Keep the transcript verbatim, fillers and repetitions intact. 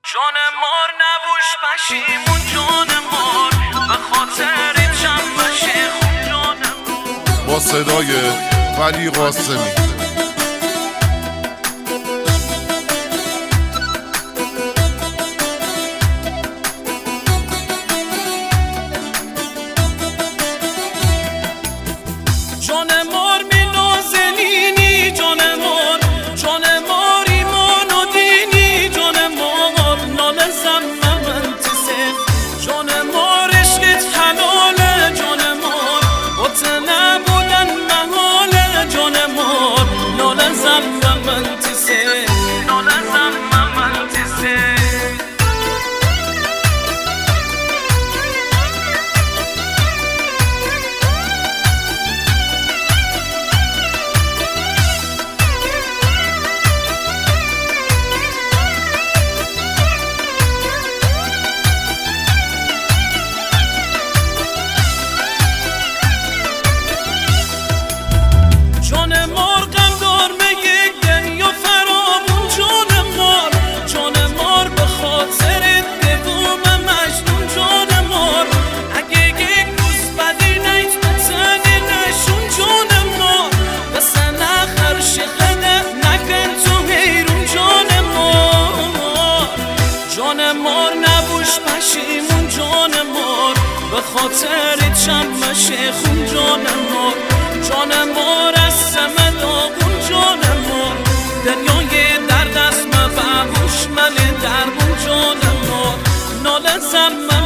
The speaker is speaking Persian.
جان مار نبوش پشیمون جان مار به خاطر چند خون جان مار. با صدای ولی قاسمی. جان مار می نازنینی جان مار، جان مار ایمان و دینی جان مار، ناله زمه من تیسه جان مار، عشقت حلاله جان مار، با ته نبودن محاله جان مار، ناله زمه من تیسه ناله زمه من تیسه. جان مار نبوش پشیمون جان مار به خاطر چمش خون جان مار، جان مار از سمه داغون جان مار، دنیای درد است مبعوش من درمون جان مار، ناله زمه